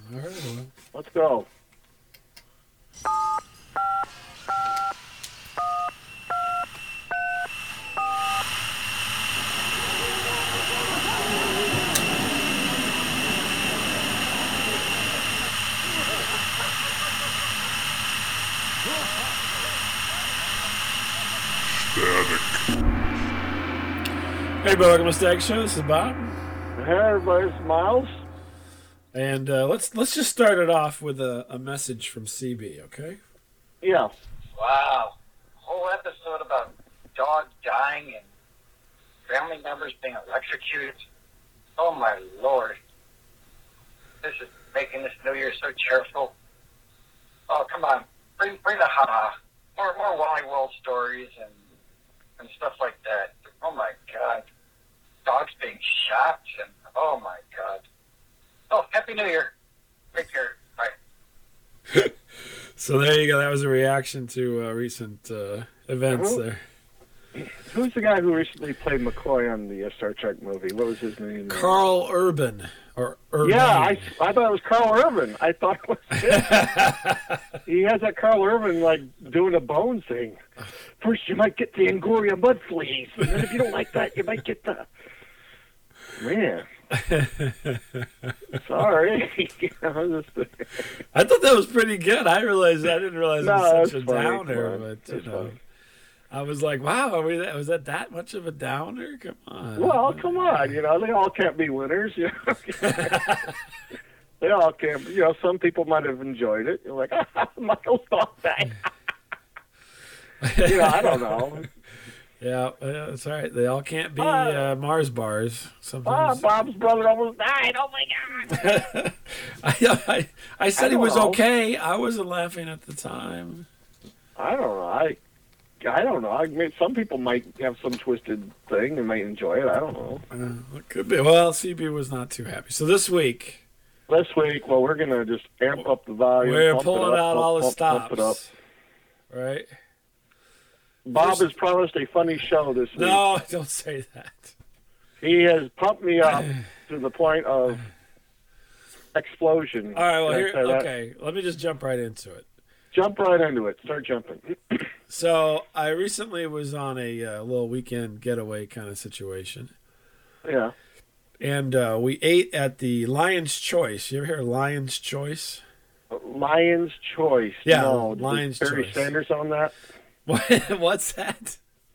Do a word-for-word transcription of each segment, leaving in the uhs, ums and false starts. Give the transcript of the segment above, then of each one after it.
All right, well. Let's go. Hey, welcome to Stag Show. This is Bob. Hey, everybody, it's Miles. And uh, let's let's just start it off with a, a message from C B, okay? Yeah. Wow. Whole episode about dogs dying and family members being electrocuted. Oh, my Lord. This is making this New Year so cheerful. Oh, come on. Bring bring the ha-ha. More, more Wally World stories and, and stuff like that. Oh, my God. Dogs being shot and, oh, my God. Oh, Happy New Year. Take care. Bye. So there you go. That was a reaction to uh, recent uh, events Who- there. Who's the guy who recently played McCoy on the uh, Star Trek movie? What was his name? Carl Urban. Or Urban. Yeah, I, I thought it was Carl Urban. I thought it was him. He has that Carl Urban, like, doing a bone thing. First, you might get the Angoria mud fleas. And then if you don't like that, you might get the... Man. Sorry. I thought that was pretty good. I realized I didn't realize No, it was that's such a funny. downer, Come on. but you That's know, funny. I was like, "Wow, are we that, was that that much of a downer? Come on." Well, come on. You know, they all can't be winners. You know? They all can't. You know, some people might have enjoyed it. You're like, ah, Michael's thought that. You know, I don't know. Yeah, uh, that's all right. They all can't be Ah. uh, Mars bars. Ah, Sometimes. Bob's brother almost died. Oh my God. I, I I said I he don't was know. okay. I wasn't laughing at the time. I don't know. I, I don't know. I mean, some people might have some twisted thing and might enjoy it. I don't know. Uh, it could be. Well, C B was not too happy. So this week This week, well, we're gonna just amp up the volume. we're pump it pulling up, out pump- all the pump- stops. pump it up. Right? Bob has promised a funny show this week. No, don't say that. He has pumped me up to the point of explosion. All right, well, Can I here, say that? okay. Let me just jump right into it. Jump right into it. Start jumping. So I recently was on a uh, little weekend getaway kind of situation, Yeah. and uh, we ate at the Lion's Choice. You ever hear of Lion's Choice? Lion's Choice. Yeah, no, was Lion's Barry Choice. Sanders on that? What? What's that?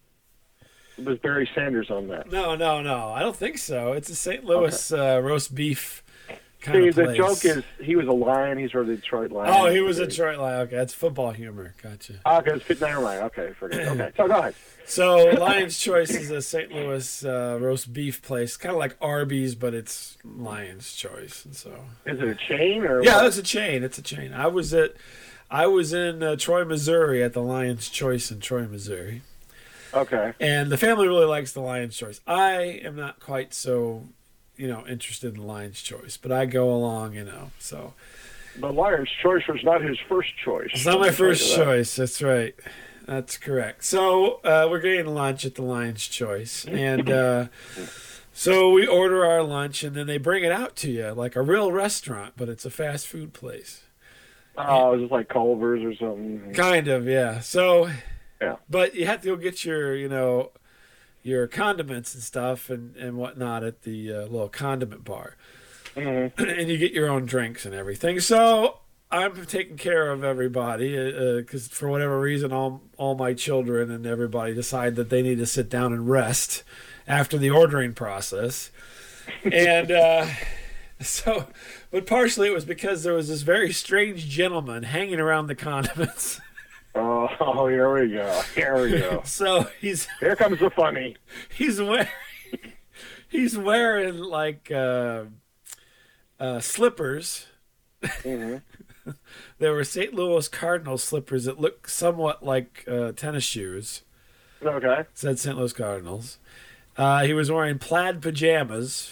Was Barry Sanders on that? No, no, no. I don't think so. It's a Saint Louis uh, roast beef kind See, of the place. joke is he was a Lion. He's from the Detroit Lions. Oh, he was a Detroit Lion. Okay, that's football humor. Gotcha. Okay, it's, never mind. Okay, forget it. Okay, so go ahead. So Lion's Choice is a Saint Louis uh, roast beef place, kind of like Arby's, but it's Lion's Choice. And so Is it a chain or yeah, what? it's a chain. It's a chain. I was at, I was in uh, Troy, Missouri, at the Lion's Choice in Troy, Missouri, Okay. and the family really likes the Lion's Choice. I am not quite so, you know, interested in Lion's Choice, but I go along, you know. So The Lion's Choice was not his first choice. it's not my Let me tell first you that. choice. That's right. That's correct. So uh, we're getting lunch at the Lion's Choice, and uh, so we order our lunch, and then they bring it out to you like a real restaurant, but it's a fast food place. Oh, it was like Culver's or something. Kind of, yeah. So, Yeah. but you have to go get your, you know, your condiments and stuff and, and whatnot at the uh, little condiment bar, Mm-hmm. and you get your own drinks and everything. So I'm taking care of everybody because for whatever reason, all all my children and everybody decide that they need to sit down and rest after the ordering process, and uh, so, but partially it was because there was this very strange gentleman hanging around the condiments. Oh, oh, here we go. Here we go. So he's Here comes the funny. he's wearing he's wearing like uh, uh, slippers. hmm There were Saint Louis Cardinals slippers that looked somewhat like uh, tennis shoes. Okay. It said Saint Louis Cardinals. Uh, he was wearing plaid pajamas.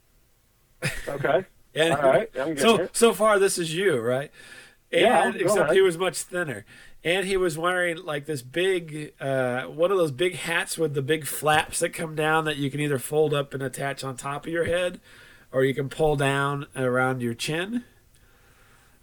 Okay. And All right. I'm getting so it. so far this is you, right? And, Yeah, go except ahead. he was much thinner. And he was wearing like this big, uh, one of those big hats with the big flaps that come down that you can either fold up and attach on top of your head, or you can pull down around your chin.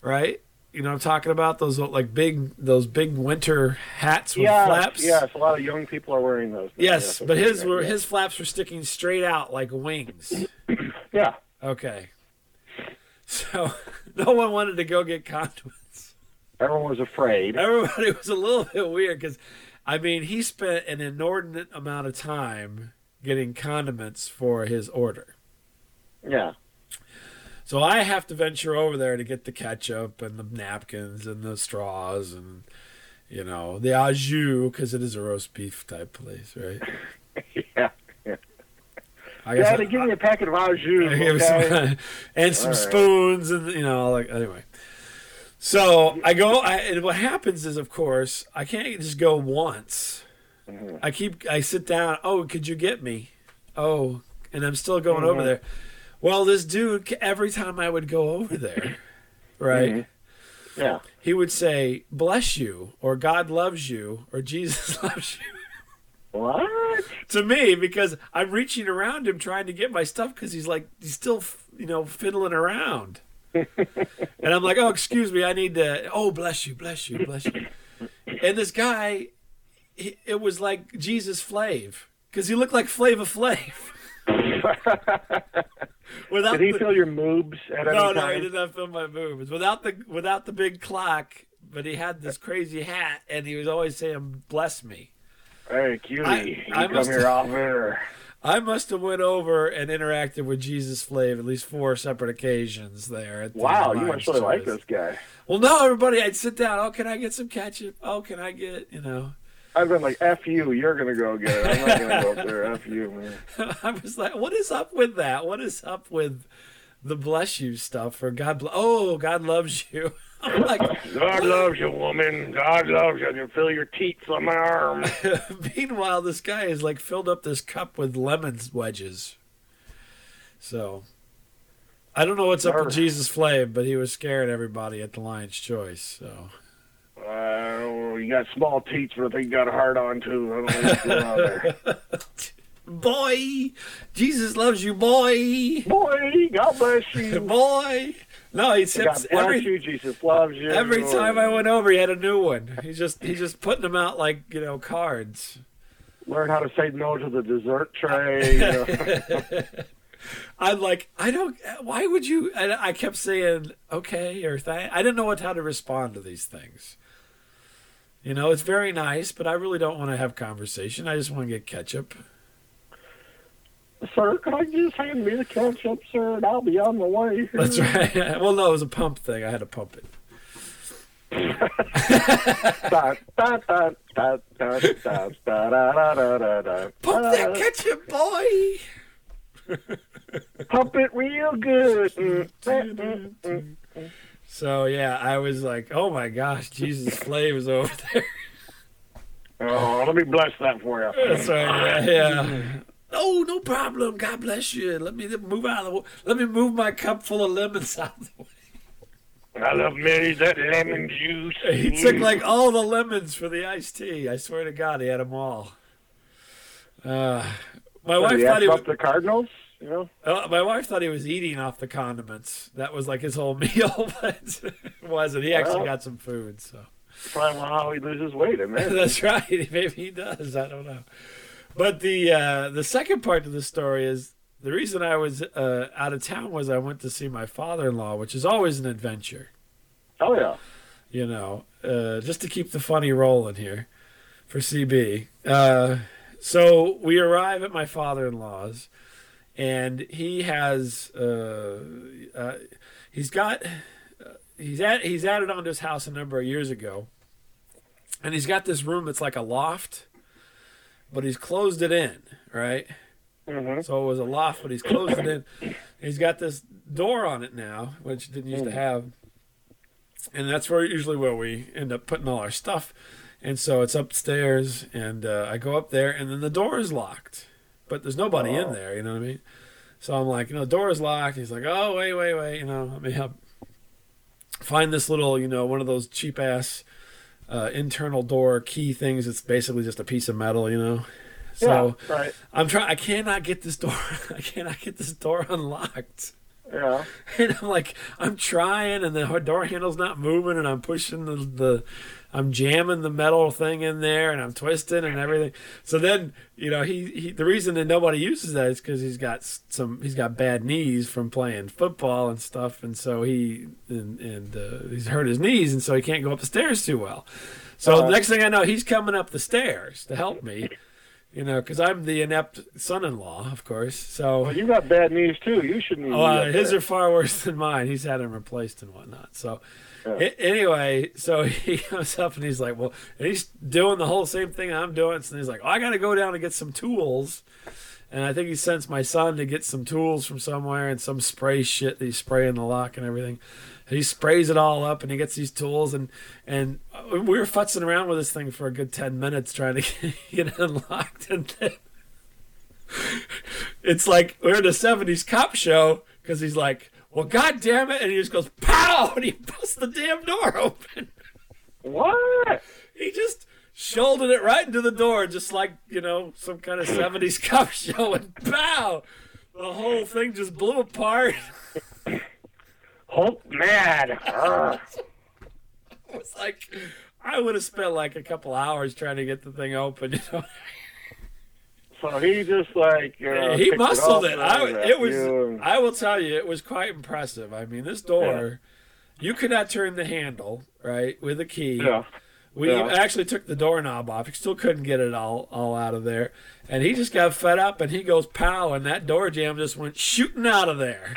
right? You know what I'm talking about? Those like big, those big winter hats with Yeah, flaps. yes, a lot of young people are wearing those. now. Yes, Yeah, but his yeah. were his flaps were sticking straight out like wings. Yeah. Okay. So no one wanted to go get condiments. Everyone was afraid. Everybody was a little bit weird because, I mean, he spent an inordinate amount of time getting condiments for his order. Yeah. So I have to venture over there to get the ketchup and the napkins and the straws and, you know, the au jus, because it is a roast beef type place, right? yeah. Yeah. I Yeah, I- they give me a packet of au jus, I gave okay? some- and some All right. spoons and, you know, like, anyway. So I go, I, and what happens is, of course, I can't just go once. Mhm. I keep, I sit down, oh, could you get me? Oh, and I'm still going over Mhm. there. Well, this dude, every time I would go over there, right, Mhm. Yeah. he would say, bless you, or God loves you, or Jesus loves you. What? To me, because I'm reaching around him trying to get my stuff because he's like, he's still, you know, fiddling around. And I'm like, oh, excuse me, I need to, oh, bless you, bless you, bless you. And this guy, he, it was like Jesus Flav, because he looked like Flava Flav. Without Did he the- feel your moobs at any No, no, time? he did not feel my movements. Without the without the big clock, but he had this crazy hat, and he was always saying, bless me. Hey, cutie, I- you I come must- here often? Or... I must have went over and interacted with Jesus Flav at least four separate occasions there. At the Wow, you Lions must really like Choice. this guy. Well, no, everybody, I'd sit down. Oh, can I get some ketchup? Oh, can I get, you know. I've been like, F you, you're going to go get it. I'm not going to go up there. F you, man. I was like, what is up with that? What is up with the bless you stuff? Or God, bl- oh, God loves you. I'm like, God loves you, woman. God loves you. I can feel your teeth on my arm. meanwhile, this guy has like filled up this cup with lemon wedges. So, I don't know what's up with Nerve. Jesus Flav, but he was scaring everybody at the Lion's Choice. So, Uh, you got small teeth, but I think you got a hard on, too. I don't know what's going on there. boy, Jesus loves you, boy, Boy, God bless you. boy. No, he God sips bless every you. Jesus loves you. every time I went over. He had a new one. He's just he's just putting them out like, you know, cards. Learn how to say no to the dessert tray. You know. I'm like, I don't. Why would you? And I kept saying okay or thank. I didn't know what how to respond to these things. You know, it's very nice, but I really don't want to have conversation. I just want to get ketchup. Sir, could I just hand me the ketchup, sir, and I'll be on the way here. That's right. Well, no, it was a pump thing. I had to pump it. Da, da, da, da, da, da, da, da, da, da, da. Pump that ketchup, boy. Pump it real good. Mm, mm, mm, mm. So yeah, I was like, oh my gosh, Jesus Flav is over there. Oh, let me bless that for you. That's right. Yeah. yeah. Oh, no problem. God bless you. Let me move out of the. Let me move my cup full of lemons out of the way. I love Mary that lemon juice. He took like all the lemons for the iced tea. I swear to God, he had them all. Uh, my wife Did he thought ask he was. up the Cardinals, you know? Uh, my wife thought he was eating off the condiments. That was like his whole meal, but it wasn't. He actually Well. got some food. So Probably how he loses weight in there. that's right. Maybe he does. I don't know. But the uh, the second part of the story is the reason I was uh, out of town was I went to see my father-in-law, which is always an adventure. Oh, yeah. You know, uh, just to keep the funny rolling here for C B. Uh, so we arrive at my father-in-law's, and he has uh, uh, he's got uh, he's at he's added onto his house a number of years ago, and he's got this room that's like a loft, but he's closed it in, right? Mm-hmm. So it was a loft, but he's closed it in. He's got this door on it now, which didn't used to have. And that's where usually where we end up putting all our stuff. And so it's upstairs, and uh, I go up there, and then the door is locked. But there's nobody Oh. in there, you know what I mean? So I'm like, you know, the door is locked. He's like, oh, wait, wait, wait. You know, let me help find this little, you know, one of those cheap-ass uh, internal door key things. It's basically just a piece of metal, you know? So yeah, right. I'm trying. I cannot get this door. I cannot get this door unlocked. Yeah. And I'm like, I'm trying, and the door handle's not moving, and I'm pushing the, the I'm jamming the metal thing in there, and I'm twisting and everything. So then, you know, he, he the reason that nobody uses that is because he's got some he's got bad knees from playing football and stuff, and so he and, and uh, he's hurt his knees, and so he can't go up the stairs too well. So Uh-huh. the next thing I know, he's coming up the stairs to help me. You know, because I'm the inept son-in-law, of course. So, Well, you got bad knees too. You shouldn't. oh, uh, his are far worse than mine. He's had them replaced and whatnot. So, Yeah. a- anyway, so he comes up and he's like, well, and he's doing the whole same thing I'm doing. So he's like, oh, I got to go down and get some tools. And I think he sends my son to get some tools from somewhere and some spray shit that he's spraying the lock and everything. He sprays it all up and he gets these tools, and and we were futzing around with this thing for a good ten minutes trying to get it unlocked. And then it's like we're in a seventies cop show because he's like, well, God damn it. And he just goes, pow, and he busts the damn door open. What? He just shouldered it right into the door, just like, you know, some kind of seventies cop show, and pow, the whole thing just blew apart. Hulk mad. Arr. It was like, I would have spent like a couple hours trying to get the thing open, you know. So he just like uh, He picked muscled it. it. Up I, and it was. you. I will tell you, it was quite impressive. I mean, this door, you could not turn the handle right with a key. Yeah. We Yeah. actually took the doorknob off. He still couldn't get it all all out of there, and he just got fed up. And he goes pow, and that door jamb just went shooting out of there.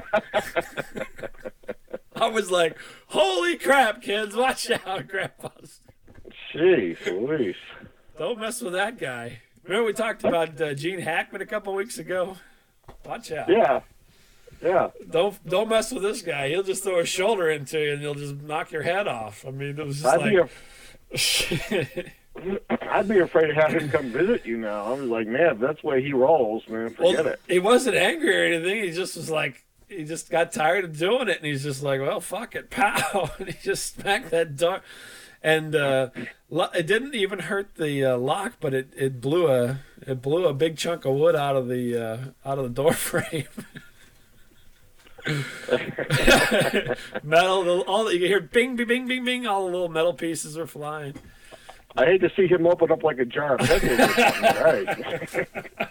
I was like, "Holy crap, kids! Watch out, Grandpa's! Jeez, Louise. Don't mess with that guy." Remember we talked about uh, Gene Hackman a couple weeks ago? Watch out! Yeah. Yeah. Don't don't mess with this guy. He'll just throw a shoulder into you, and he'll just knock your head off. I mean, it was just I'd like. be a, I'd be afraid to have him come visit you now. I was like, man, if that's the way he rolls, man, forget Well, it. he wasn't angry or anything. He just was like, he just got tired of doing it, and he's just like, well, fuck it, pow, and he just smacked that door, and uh, lo- it didn't even hurt the uh, lock, but it, it blew a it blew a big chunk of wood out of the uh, out of the door frame. Metal, the- all you can hear, bing, bing, bing, bing, bing. All the little metal pieces were flying. I hate to see him open up like a jar of pickles or something. Right.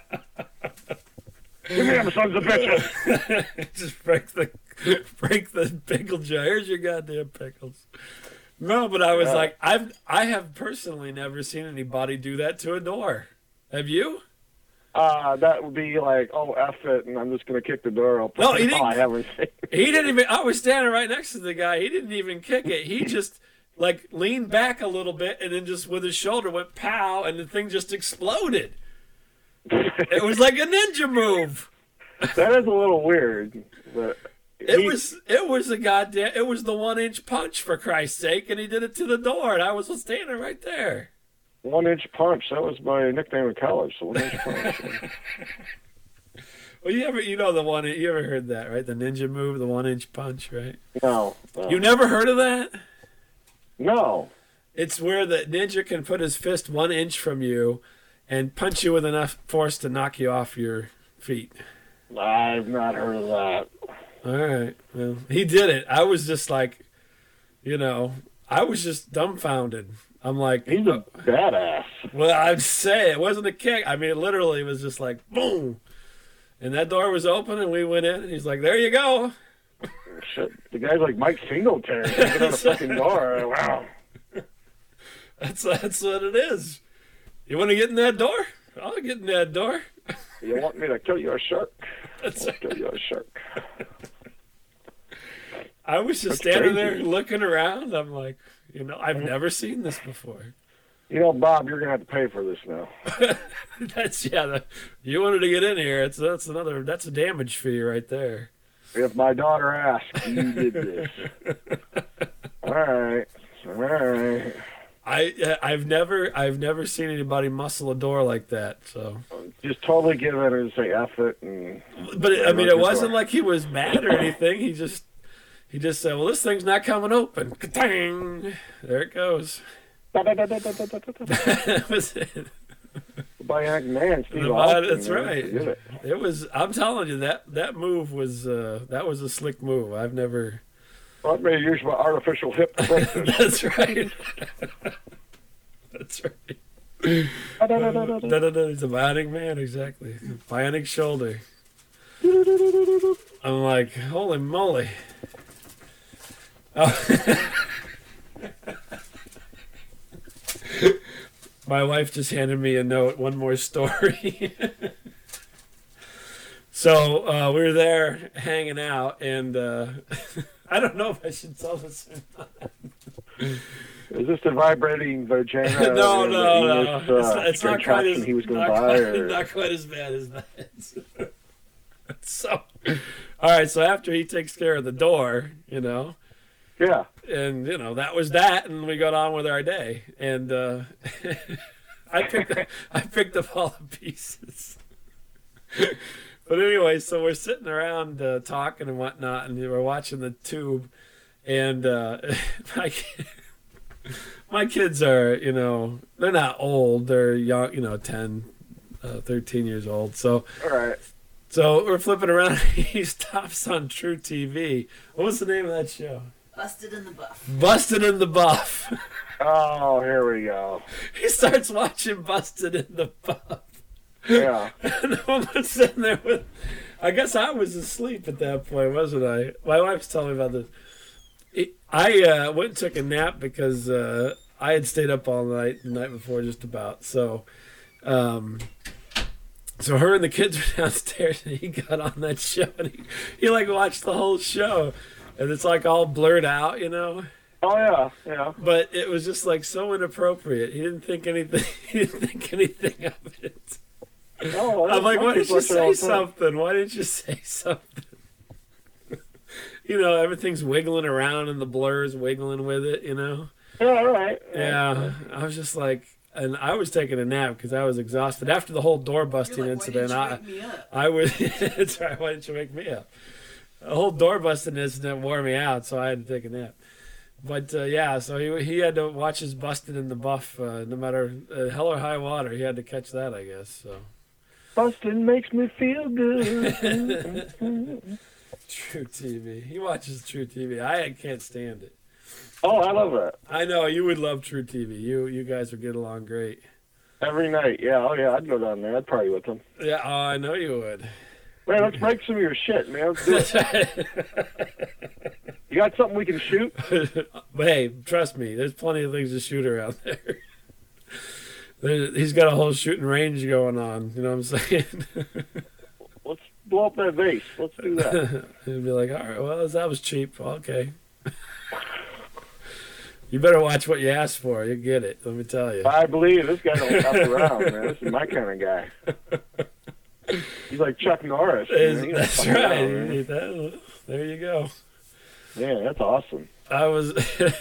Give me them sons of bitches. Just break the break the pickle jar. Here's your goddamn pickles. No, but I was Yeah. like, I've I have personally never seen anybody do that to a door. Have you? Uh, that would be like, oh, F it, and I'm just going to kick the door open. No, he didn't- Oh, I haven't seen He didn't even. I was standing right next to the guy. He didn't even kick it. He just like leaned back a little bit and then just with his shoulder went pow, and the thing just exploded. It was like a ninja move. That is a little weird, but It he- was it was a goddamn it was the one inch punch, for Christ's sake, and he did it to the door, and I was standing right there. one inch punch. That was my nickname in college. So one inch punch. Well, you ever you know the one you ever heard that, right? The ninja move, the one inch punch, right? No, no. You never heard of that? no. It's where the ninja can put his fist one inch from you and punch you with enough force to knock you off your feet. I've not heard of that. All right. Well, he did it. I was just like, you know, I was just dumbfounded. I'm like, He's a badass. well, I'd say it wasn't a kick. I mean, it literally was just like, boom. And that door was open, and we went in, and he's like, there you go. Shit, the guy's like Mike Singletary. Kicking on a fucking door. Wow. That's that's what it is. You want to get in that door? I'll get in that door. You want me to kill you a shark? That's I'll kill you a shark. I was just That's standing crazy. there looking around. I'm like, you know, I've never seen this before. You know, Bob, you're gonna have to pay for this now. That's yeah. The, you wanted to get in here. It's that's another. That's a damage fee right there. If my daughter asks, you did this. All right. All right. I I've never I've never seen anybody muscle a door like that. So, Just totally give in and say F it. And but it, I mean, it wasn't like he was mad or anything. He just he just said, "Well, this thing's not coming open." Ka-tang! There it goes. That was it. Bionic Man, Steve The Austin. Bi- that's man. right. Forget it. It was. I'm telling you that that move was uh, that was a slick move. I've never. Well, it made use of artificial hip thrusters. That's right. That's right. Da-da-da-da-da. Da-da-da, He's a bionic man, exactly. Bionic shoulder. I'm like, holy moly. Oh. My wife just handed me a note, one more story. So uh, we were there hanging out, and uh, I don't know if I should tell this or not. Is this the vibrating vagina? no, and no, the no. English, It's, uh, not- it's not quite as he was going not, to buy? quite, Or... not quite as bad as that. So, all right. So after he takes care of the door, you know, Yeah. and you know that was that, and we got on with our day. And uh, I picked I picked up all the pieces. But anyway, so we're sitting around uh, talking and whatnot, and we're watching the tube, and uh, my my kids are, you know, they're not old, they're young, you know, ten, uh, thirteen years old. So, All right. so we're flipping around. He stops on True T V. What was the name of that show? Busted in the Buff. Busted in the Buff. Oh, here we go. He starts watching Busted in the Buff. Yeah. And I'm sitting there with, I guess I was asleep at that point, wasn't I? My wife's telling me about this. It- I uh, went and took a nap because uh, I had stayed up all night the night before, just about. So, um, so her and the kids were downstairs, and he got on that show, and he, he like watched the whole show, and it's like all blurred out, you know. Oh, yeah. Yeah. But it was just like so inappropriate. He didn't think anything. He didn't think anything of it. Oh, I'm like, why didn't you watch it all say the time. something? Why didn't you say something? You know, everything's wiggling around and the blur's wiggling with it, you know? Yeah, all right. Yeah. I was just like, and I was taking a nap because I was exhausted. After the whole door busting You're like, why incident, didn't you I, wake me up? I was, that's right, why didn't you wake me up? The whole door busting incident wore me out, so I had to take a nap. But uh, yeah, so he he had to watch his Busted in the Buff, uh, no matter uh, hell or high water. He had to catch that, I guess. So Bustin' makes me feel good. True T V. He watches True T V. I can't stand it. Oh, I love that. I know you would love True T V. You you guys would get along great. Every night. Yeah, oh, yeah, I'd go down there. I'd party with them. Yeah, oh, I know you would. Man, let's break some of your shit, man. Let's do it. You got something we can shoot? But hey, trust me, there's plenty of things to shoot around there. There- He's got a whole shooting range going on. You know what I'm saying? Let's blow up that vase. Let's do that. He'd be like, all right, well, that was cheap. Okay. You better watch what you ask for. You get it. Let me tell you. I believe this guy don't stop around, man. This is my kind of guy. He's like Chuck Norris. Is- man. He don't That's fuck right. around, man. That- there you go. Yeah, that's awesome. I was.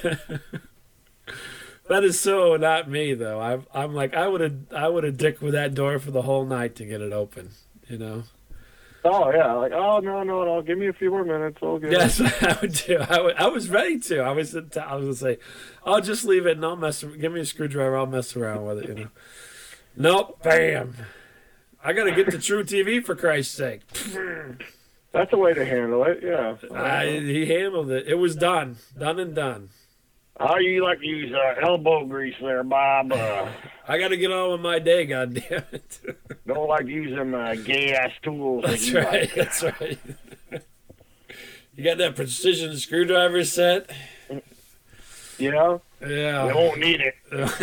That is so not me though. I'm I'm like I would have I would have dicked with that door for the whole night to get it open. You know. Oh, yeah. Like, oh, no, no, no. Give me a few more minutes. All good. Yes, I would do. I, would, I was ready to. I was. I was gonna say, I'll just leave it and I'll mess. Give me a screwdriver. I'll mess around with it. You know. Nope. Bam. I gotta get to True T V for Christ's sake. That's a way to handle it, yeah. I, he handled it. It was done. Done and done. How you like to use uh, elbow grease there, Bob? Uh, I got to get on with my day. God damn it. don't like using uh, gay-ass tools. like That's you right. like. That's right. You got that precision screwdriver set? You know? You Yeah. won't need it.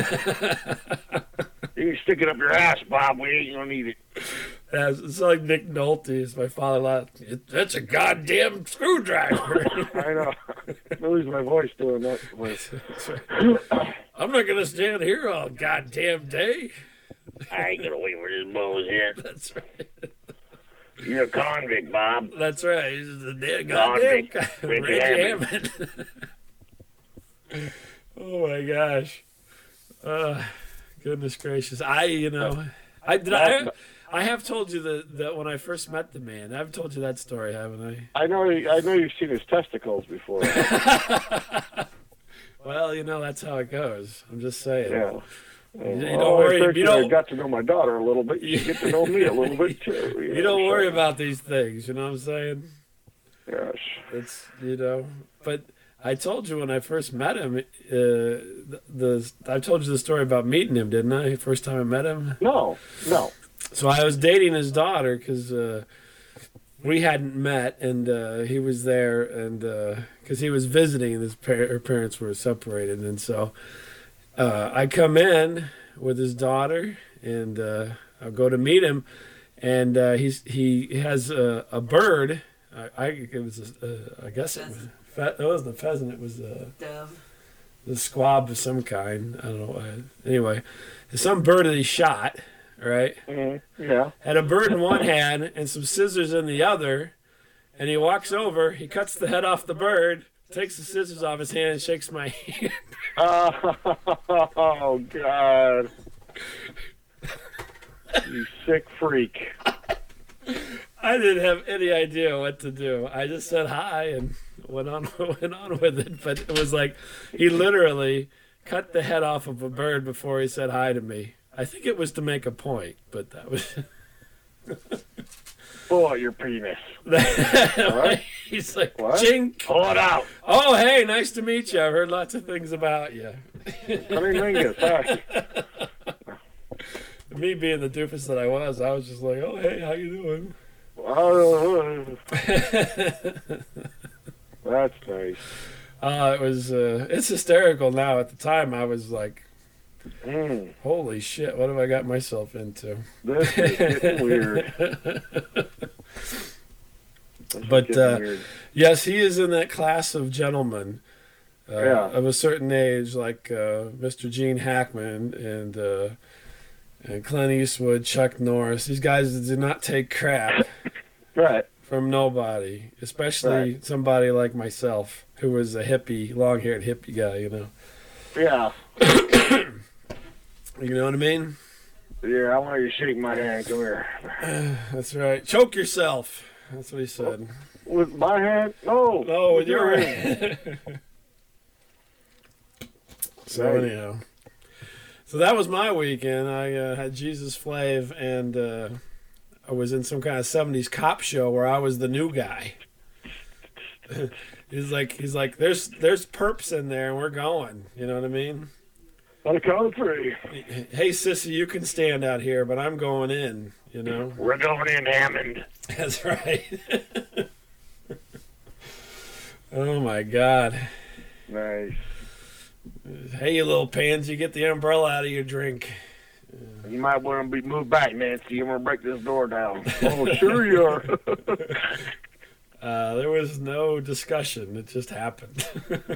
You can stick it up your ass, Bob. We ain't gonna need it. That's, it's like Nick Nolte. It's my father-in-law. It, that's a goddamn screwdriver. I know. I lose my voice doing that. voice. That's right. I'm not going to stand here all goddamn day. I ain't gonna wait for this bullshit. That's right. You're a convict, Bob. That's right. He's the damn goddamn Convict. guy. Ricky Reggie Hammond. Hammond. Oh my gosh. Uh, goodness gracious. I, you know, I did. I, I have told you that, that when I first met the man. I've told you that story, haven't I? I know. I know you've seen his testicles before. Well, you know, that's how it goes. I'm just saying. Yeah. You, you Oh, don't worry. I You don't. got to know my daughter a little bit. You get to know me a little bit too. You know, don't so- worry about these things. You know what I'm saying? Yes. It's you know. But I told you when I first met him. Uh, the, the I told you the story about meeting him, didn't I? First time I met him. No, no. So I was dating his daughter because uh, we hadn't met, and uh, he was there, and because he was visiting, and his par- her parents were separated, and so uh, I come in with his daughter, and uh, I'll go to meet him, and uh, he's he has a, a bird. I, I it was a, uh, I guess it was fe- it wasn't a pheasant. It was a Dove. the squab of some kind. I don't know. Why. Anyway, some bird that he shot. Right? Mm-hmm. Yeah. Had a bird in one hand and some scissors in the other, and he walks over, he cuts the head off the bird, takes the scissors off his hand, and shakes my hand. Oh, God. You sick freak. I didn't have any idea what to do. I just said hi and went on went on with it. But it was like he literally cut the head off of a bird before he said hi to me. I think it was to make a point, but that was. Pull out your penis. What? He's like, What? chink. Pull it out. Oh, hey, nice to meet you. I've heard lots of things about you. Cunnilingus. Hi. Me being the doofus that I was, I was just like, oh, hey, how you doing? Oh, that's nice. Uh, it was, uh, it's hysterical now. At the time, I was like, Mm, holy shit, what have I got myself into? this is getting weird. This is But, getting uh, weird. Yes, he is in that class of gentlemen uh, Yeah. of a certain age, like uh, Mister Gene Hackman and, uh, and Clint Eastwood, Chuck Norris. These guys that do not take crap Right. from nobody, especially Right. somebody like myself, who was a hippie, long-haired hippie guy, you know. Yeah. You know what I mean? Yeah, I want you to shake my hand. Come here. That's right. Choke yourself. That's what he said. With my hand? No. No, with your hand. hand. So Right. anyhow, so that was my weekend. I uh, had Jesus Flav, and uh, I was in some kind of seventies cop show where I was the new guy. he's like, he's like, there's there's perps in there, and we're going. You know what I mean? On the count of three. Hey, sissy, you can stand out here, but I'm going in. You know? We're going in, Hammond. That's right. Oh my God. Nice. Hey, you little pansy, get the umbrella out of your drink. You might want to be moved back, Nancy. I'm going to break this door down. Oh, sure you are. Uh, there was no discussion. It just happened.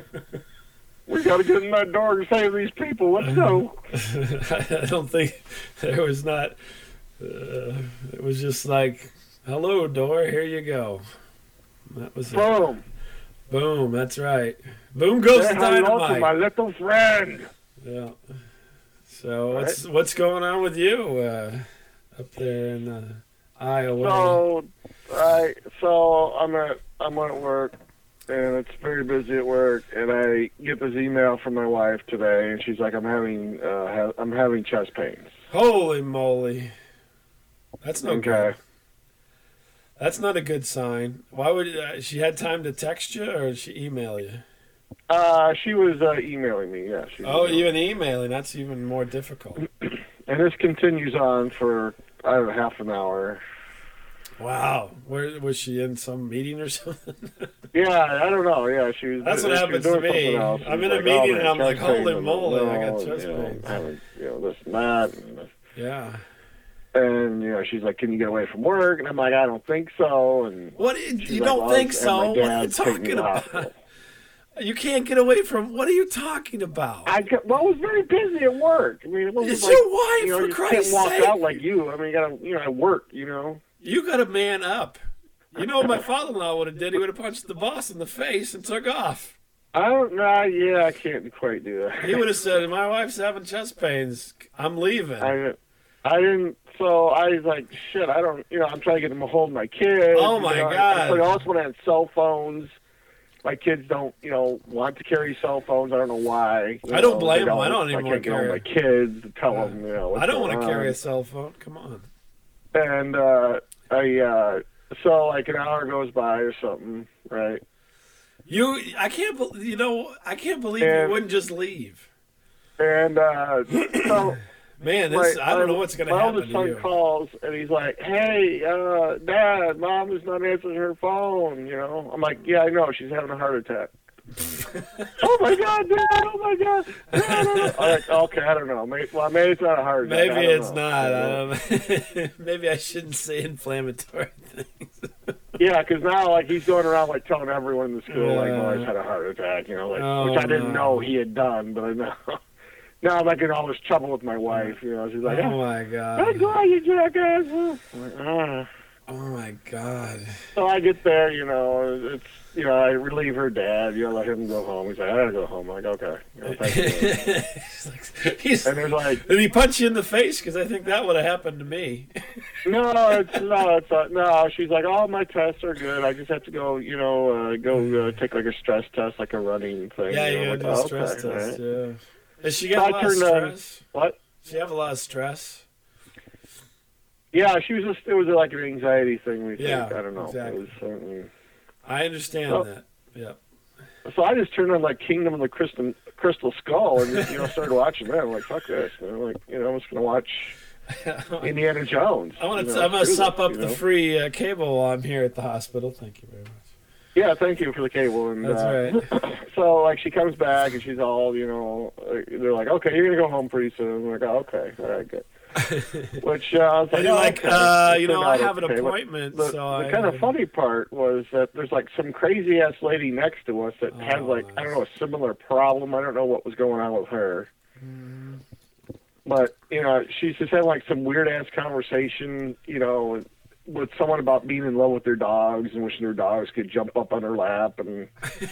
We got to get in that door to save these people. Let's go. I don't think there was not. Uh, it was just like, hello, door, here you go. That was it. Boom. Boom, that's right. Boom goes Say the hello to my dynamite. little friend. Yeah. So what's what's going on with you uh, up there in uh, Iowa? So, I so I'm at I'm at work, and it's very busy at work. And I get this email from my wife today, and she's like, "I'm having uh, ha- I'm having chest pains." Holy moly! That's no good. Okay. That's not a good sign. Why would uh, she had time to text you or did she email you? Uh, she was uh, emailing me. Yeah. She was Oh, emailing. even emailing. That's even more difficult. And this continues on for I don't know half an hour. Wow. Where was she in some meeting or something? Yeah, I don't know. Yeah, she was. That's what she was happens doing to me. something else. I'm She's in a like, meeting oh, and man, I'm like, chest pains. holy I'm moly, I got "No," chest you know, pains. having, you know, this and that. And, Yeah. and you know, she's like, "Can you get away from work?" And I'm like, "I don't think so." And What? she's You like, don't "Well, think and so? my What are you dad took me to talking the about? hospital." You can't get away from. What are you talking about? I got, well, I was very busy at work. I mean, it wasn't It's like, your wife, you know, for you Christ's can't walk sake. out like you. I mean, you gotta, you know, I work. You know. You got to man up. You know what my father-in-law would have did? He would have punched the boss in the face and took off. I don't know. Yeah, I can't quite do that. He would have said, my wife's having chest pains. I'm leaving. I, I didn't. So I was like, shit. I don't. You know, I'm trying to get them a hold of my kids. Oh, you my know, God. I, I also want to have cell phones. my kids don't, you know, want to carry cell phones. I don't know why. You I don't know, blame they them. I don't even I want can't to get on carry. my kids to tell them, you know. What's I don't want going to carry on. a cell phone. Come on. And uh, I, uh, so like an hour goes by or something, right? You, I can't, bel you know, I can't believe And- you wouldn't just leave. And uh, so. Man, this My- I don't my- know what's going to My happen oldest to son you. calls and he's like, "Hey, uh, Dad, Mom is not answering her phone." You know, I'm like, "Yeah, I know. She's having a heart attack." Oh my God, Dad! Oh my God! Dad, oh my-" I'm like, "Okay, I don't know. Maybe, well, maybe it's not a heart attack. Maybe I don't it's know. not. You I know? don't know. Maybe I shouldn't say inflammatory things. Yeah, because now like he's going around like telling everyone in the school like, Yeah. "Oh, he's had a heart attack." You know, like Oh, which I didn't no. know he had done, but I know. Now I'm like in all this trouble with my wife. You know, she's like, Oh my "I'm God. glad you jackass." I'm like, "Ah." Oh my God. So I get there, you know, it's, you know, I relieve her dad, you know, let him go home. He's like, "I gotta go home." I'm like, "Okay." You know, thank you. he's like, he's, And there's like, did he punch you in the face? Because I think that would have happened to me. no, it's, no, it's, uh, no. She's like, "All my tests are good. I just have to go, you know, uh, go uh, take like a stress test, like a running thing." Yeah, you you know, gotta do like, a "Oh, stress okay, test. all right." Yeah. Has she So got I a lot of turned, um, stress? What? Does she have a lot of stress? Yeah, she was just, it was like an anxiety thing, we Yeah, think. I don't know. exactly. It was, um, I understand Well- that. Yeah. so I just turned on like Kingdom of the Crystal, Crystal Skull and just, you know, started watching that. I'm like, "Fuck this, man." Like, you know, I'm just gonna watch Indiana Jones. I want you to. know, I'm gonna screw sop this, up you the know? free uh, cable while I'm here at the hospital. Thank you very much. Yeah, thank you for the cable. And That's uh, right. so, like, she comes back and she's all, you know, uh, they're like, "Okay, you're gonna go home pretty soon." I'm like, "Oh, okay, all right, good." Which uh, I was like, And you're "Oh, like, okay." uh, It you know, turned I out have an okay. But appointment, The, so the I. kind of funny part was that there's like some crazy ass lady next to us that has Oh, like I don't know a similar problem. I don't know what was going on with her. Mm. But, you know, she's just had like some weird ass conversation, you know, with someone about being in love with their dogs and wishing their dogs could jump up on her lap. And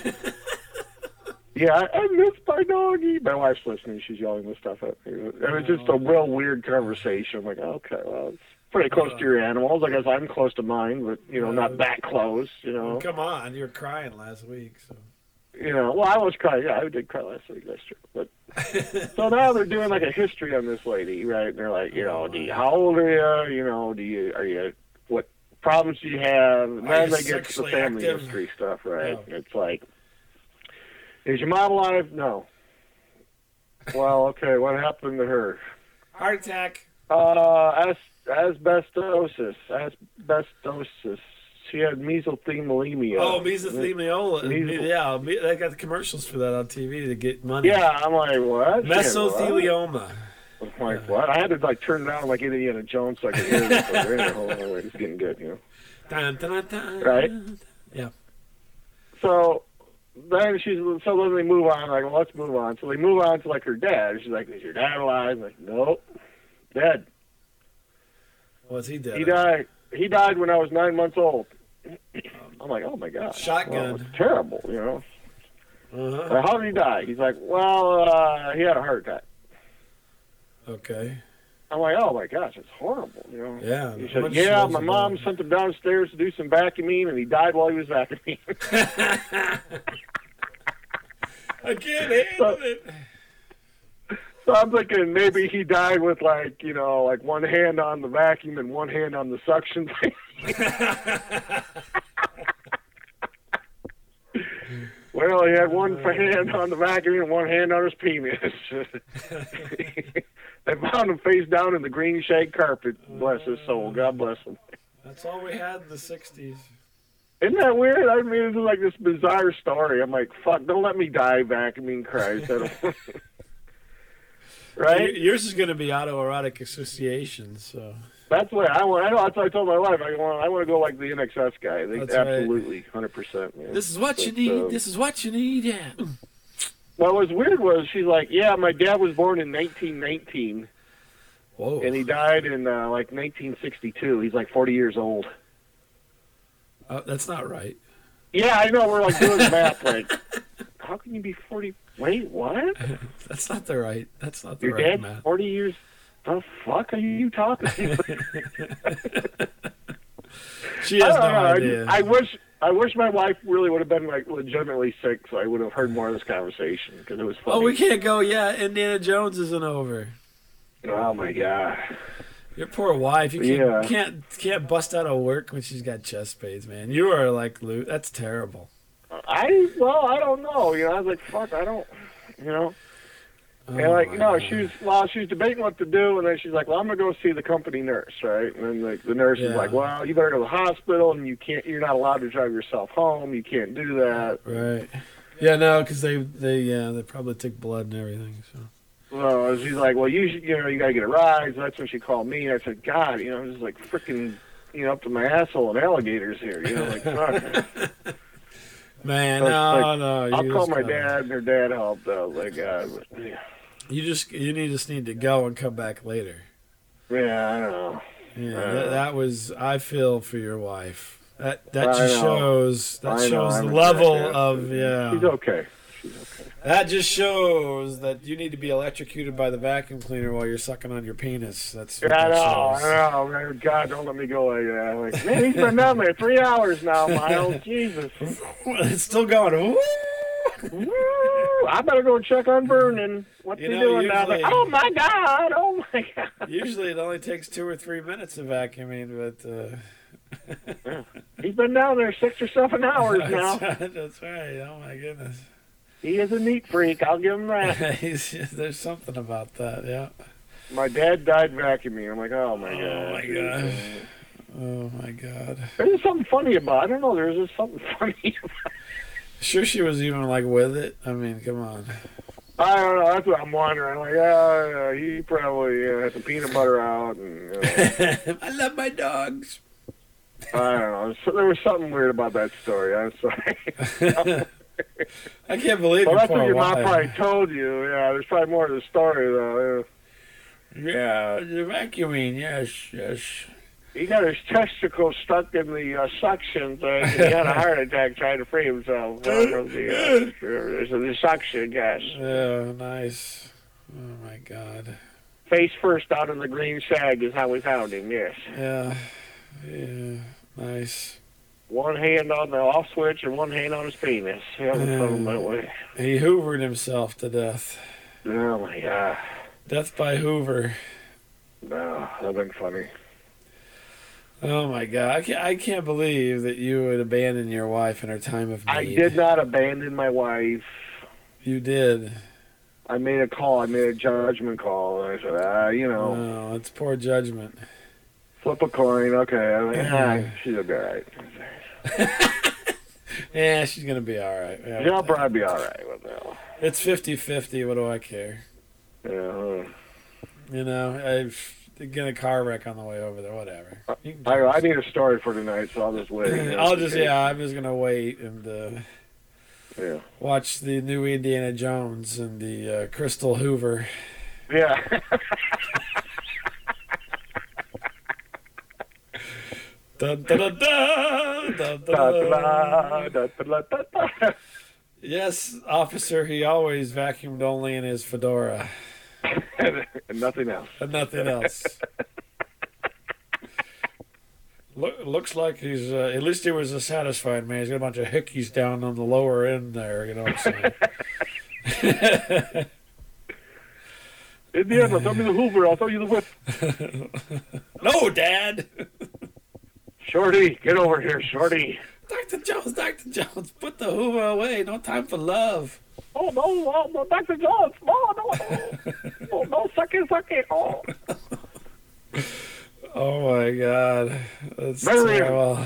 yeah, I, I miss my doggy. My wife's listening. She's yelling this stuff at me. And it's just a real weird conversation. I'm like, okay, well, it's pretty close to your animals. I guess I'm close to mine, but, you know, not that close, you know. Come on, you were crying last week, so. You know, well, I was crying. Yeah, I did cry last week. That's true. But so now they're doing like a history on this lady, right? And they're like, you know, do you, how old are you? You know, do you are you what problems do you have? And Are then you they get to the sexually family active? history stuff, right? Oh. It's like, is your mom alive? No. Well, okay, what happened to her? Heart attack. Uh, as, asbestosis. Asbestosis. She had mesothelioma. Oh, mesothelioma. Meso- Yeah, me- they got the commercials for that on T V to get money. Yeah, I'm like, what? Mesothelioma. I'm like, what? I had to like turn it down like Indiana Jones so I could hear it. Like, hold on, wait, it's getting good, you know. Dun, dun, dun, dun. Right? Yeah. So then she's so then they move on. Like, well, let's move on. So they move on to like her dad. She's like, "Is your dad alive?" I'm like, "Nope, dead. What's he dead? He of? died. He died when I was nine months old." I'm like, "Oh my god, Shotgun. Well, it's terrible, you know." Uh-huh. Like, how did he die? He's like, "Well, uh, he had a heart attack." Okay. I'm like, "Oh my gosh, it's horrible," you know. Yeah. He how said, much "Yeah, smells my of mom blood? sent him downstairs to do some vacuuming, and he died while he was vacuuming." I can't handle it. So I'm thinking maybe he died with like, you know, like one hand on the vacuum and one hand on the suction thing. Well, he had one hand on the vacuum and one hand on his penis. They found him face down in the green shag carpet. Bless his soul. God bless him. That's all we had in the sixties. Isn't that weird? I mean, it's like this bizarre story. I'm like, fuck, don't let me die vacuuming, Christ. I don't... Right? Yours is going to be autoerotic association, so. That's what I want. I know. That's what I told my wife. I want. I want to go like the N X S guy. They, That's right. absolutely, hundred percent. Man. This is what you But, need. um, This is what you need. Yeah. What was weird was she's like, yeah, my dad was born in nineteen nineteen, Whoa. and he died in uh, like nineteen sixty-two. He's like forty years old. Oh, that's not right. Yeah, I know. We're like doing the math. Like, how can you be forty? Wait, what? That's not the right. That's not the Your right dad's math. forty years? The fuck are you talking? She has I no don't know. idea. I, I wish I wish my wife really would have been like legitimately sick, so I would have heard more of this conversation because it was funny. Oh, we can't go. Yeah, Indiana Jones isn't over. Oh my god. Your poor wife. You can't, Yeah. can't can't bust out of work when she's got chest pains, man. You are like, Lou. That's terrible. I well, I don't know. You know, I was like, fuck, I don't. You know. Oh, And like, my no, God. she was well, she was debating what to do, and then she's like, well, I'm gonna go see the company nurse, right? And then like the nurse is Yeah. like, well, you better go to the hospital, and you can't, you're not allowed to drive yourself home. You can't do that. Right. Yeah, no, because they they yeah they probably took blood and everything. So. Well, she's like, well, you should, you know, you gotta get a ride. So that's when she called me, and I said, God, you know, I'm just like freaking, you know, up to my asshole and alligators here, you know, like fuck. Man, So no, it's like, no. You I'll call just my gotta- dad, and her dad helped out. Like, God, but, yeah, You just you need just need to go and come back later. yeah, I don't know. Yeah, Uh, that, that was. I feel for your wife. That that I just know. shows that I know, shows I'm the a level jackass. of yeah. She's okay. She's okay. That just shows that you need to be electrocuted by the vacuum cleaner while you're sucking on your penis. That's what Yeah, I that know, shows. I know, man. God, don't let me go like that. Like, man, he's been down there three hours now, Miles. Jesus. It's still going. Ooh. Woo, I better go check on Vernon. What's You he know, doing now? usually- Like, oh, my God. Oh, my God. Usually it only takes two or three minutes of vacuuming, but uh, He's been down there six or seven hours now. that's, right, that's right. Oh my goodness. He is a neat freak. I'll give him that. He's, there's something about that. Yeah. My dad died vacuuming. I'm like, oh, my God. Oh my god. Oh my god. There's something funny about it. I don't know. There's just something funny about it. Sure, she was even like with it. I mean, come on. I don't know. That's what I'm wondering. Like, uh, he probably uh, had the peanut butter out. And, you know, I love my dogs. I don't know. So there was something weird about that story. I'm sorry. I can't believe Well, your that's what poor your mom wife. probably told you. Yeah, there's probably more to the story, though. Yeah, the vacuuming. Yes, yes. Yeah. He got his testicles stuck in the uh, suction thing, and he had a heart attack trying to free himself from the, uh, the suction gas. Yeah, nice. Oh my god. Face first out in the green shag is how we found him, yes. Yeah, yeah, nice. One hand on the off switch and one hand on his penis. Yeah, we found him that way. He hoovered himself to death. Oh, my God. Death by Hoover. No, that'd been funny. Oh my god, I can't, I can't believe that you would abandon your wife in her time of need. I did not abandon my wife. You did. I made a call. I made a judgment call. And I said, ah, you know, No, it's poor judgment. flip a coin. Okay. I'm like, ah, she'll be all right. Yeah, she's gonna be all right. Yeah, She'll probably be all right with that one. it's fifty-fifty. What do I care? Yeah. You know, I've get a car wreck on the way over there. Whatever. You can do I, I this. need a story for tonight, so I'll just wait. I'll just yeah. I'm just gonna wait and uh, Yeah. watch the new Indiana Jones and the uh, Crystal Hoover. Yeah. Dun, dun, dun, dun, dun, Da, dun. da, da, da, da, da. Yes, officer. He always vacuumed only in his fedora And nothing else. and nothing else. Look, looks like he's uh, at least he was a satisfied man. He's got a bunch of hickeys down on the lower end there. You know what I'm saying? Indiana, throw me the Hoover. I'll throw you the whip. No, Dad. Shorty, get over here, Shorty. Doctor Jones, Doctor Jones, put the Hoover away. No time for love. Oh, no, no, no, Doctor Jones. No, no, no. Oh, no, suck it, suck it. Oh. Oh my God, that's Marion. terrible.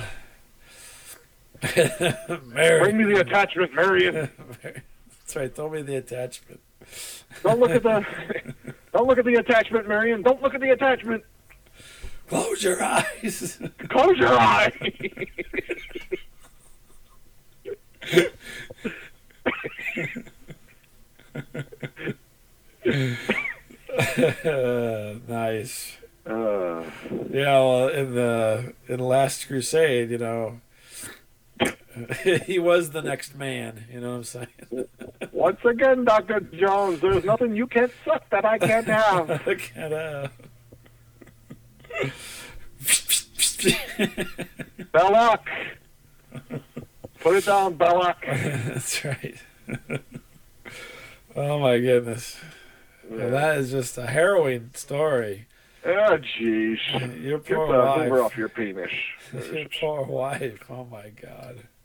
Bring Mary. me the attachment, Marion. That's right. Throw me the attachment. Don't look at the don't look at the attachment, Marion. Don't look at the attachment. Close your eyes. Close your eye. Nice. Uh, Yeah, well, in the in the Last Crusade, you know, he was the next man. You know what I'm saying? once again, Doctor Jones, there's nothing you can't suck that I can't have. Look at that. Belloc. Put it down, Belloc. That's right. Oh my goodness. Yeah. That is just a harrowing story. Oh, jeez. Your Get poor the wife. liver off your penis. Your poor wife. Oh my God.